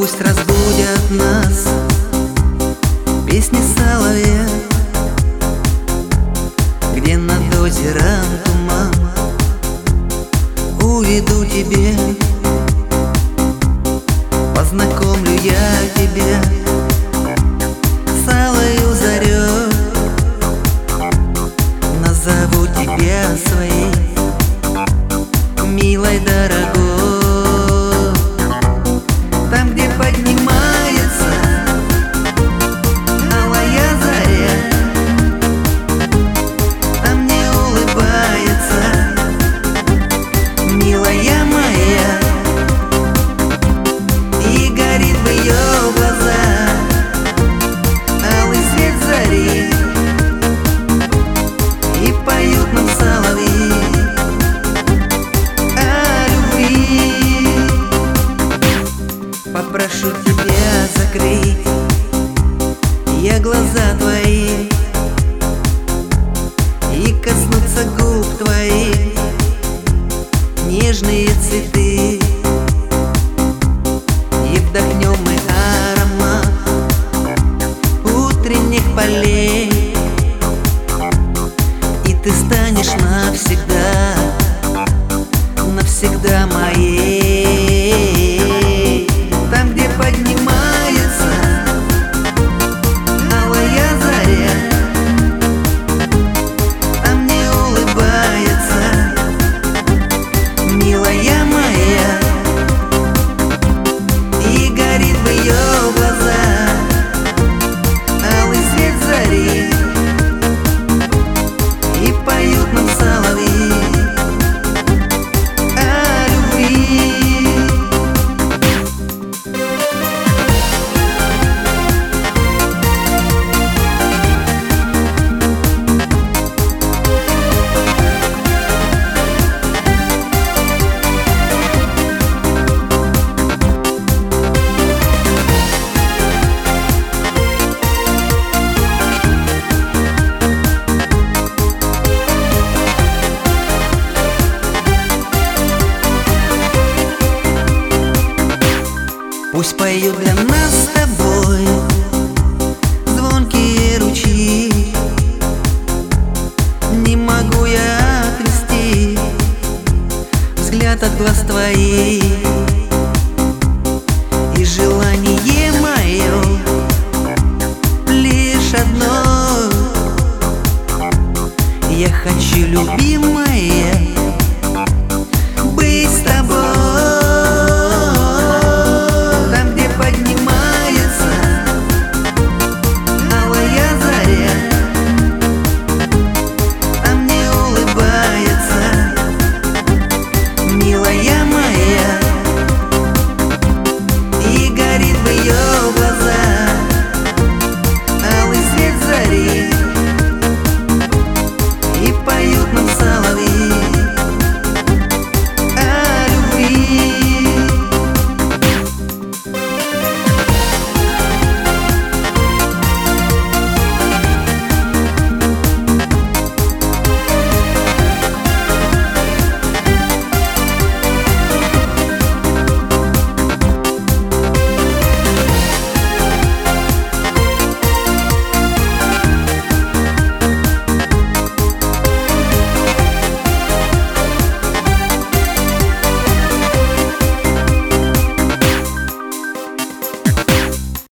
Пусть разбудят нас песни соловья, где над озером туман. Уведу тебе, познакомлю я тебя с алою зарей, назову тебя своей, милой, дорогой. Там, где поднимается алая заря, там не улыбается милая моя, и горит в ее глазах алый свет зари, и поют нам соловьи о любви. Попрошу тебя закрыть я глаза твои и коснуться губ твоих нежные цветы, и вдохнем мы аромат утренних полей, и ты станешь навсегда, навсегда моей. Там, где поднимается алая заря, там не улыбается милая моя, и горит в ее глазах алый свет зари, и поют нам соловьи о любви. Пусть поют для нас с тобой звонкие ручьи, не могу я отвести взгляд от глаз твоих, и желание мое лишь одно: я хочу, любимая,